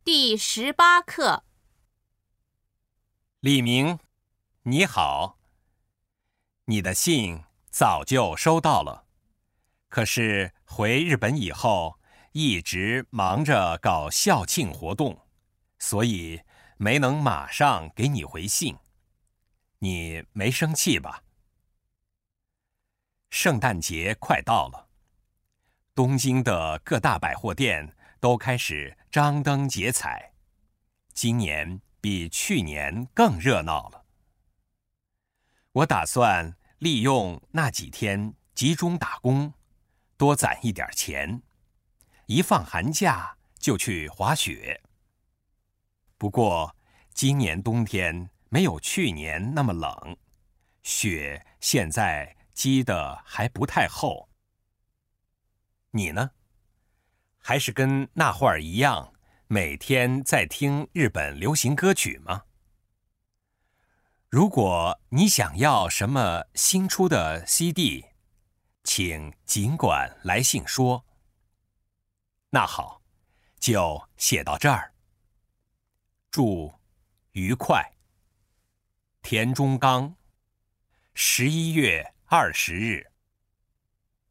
第18课。 李明，你好，你的信早就收到了，可是回日本以后一直忙着搞校庆活动，所以没能马上给你回信。你没生气吧？圣诞节快到了，东京的各大百货店都开始张灯结彩，今年比去年更热闹了。我打算利用那几天集中打工，多攒一点钱，一放寒假就去滑雪。不过今年冬天没有去年那么冷，雪现在积得还不太厚。你呢？还是跟那会儿一样，每天在听日本流行歌曲吗？如果你想要什么新出的 CD， 请尽管来信说。那好，就写到这儿。祝愉快。田中刚，11月20日。